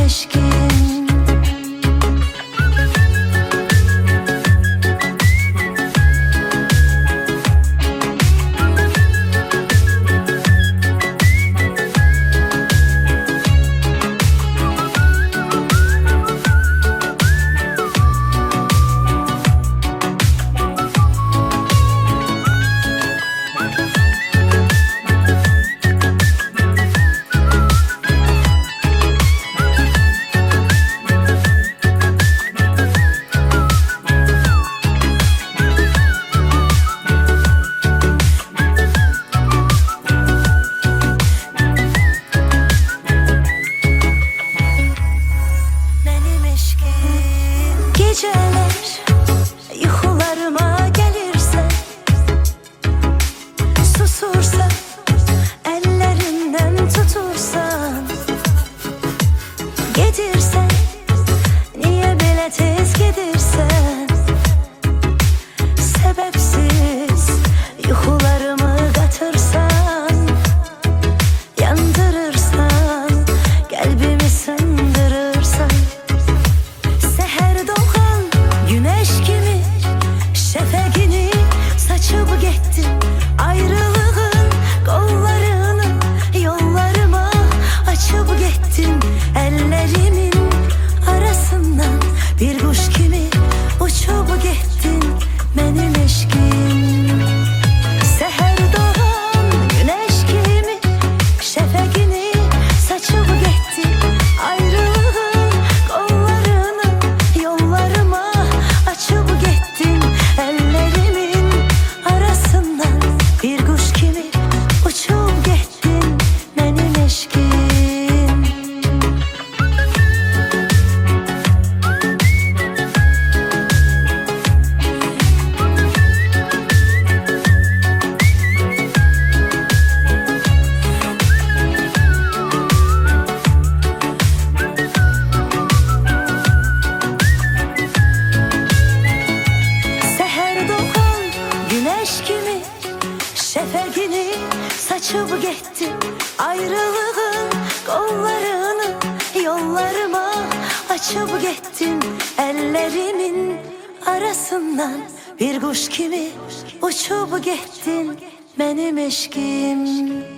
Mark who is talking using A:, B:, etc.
A: eşkim. Geceler yuxularıma gelirse, susursa, ellerinden tutursan, gedirsen, niye belə tez gedirsen, sebepsiz yuxularımı qatırsan, yandırırsan, qəlbimi sındırırsan, güneş kimi şefegini saçıp gittin. Ayrılığın kollarını yollarıma açıp gittin. Ellerimin arasından bir kuş gibi uçup gittin benim eşkim. Seher doğan güneş gibi şefegini saçıp gittin. Ayrılığın kollarını yollarıma açıp gittin. Ellerimin arasından bir kuş gibi uçup gittin benim eşkim. Güneş gibi şefegini saçıp gittin. Ayrılığın kollarını yollarıma açıp gittin. Ellerimin arasından bir kuş gibi uçup gittin benim eşkim.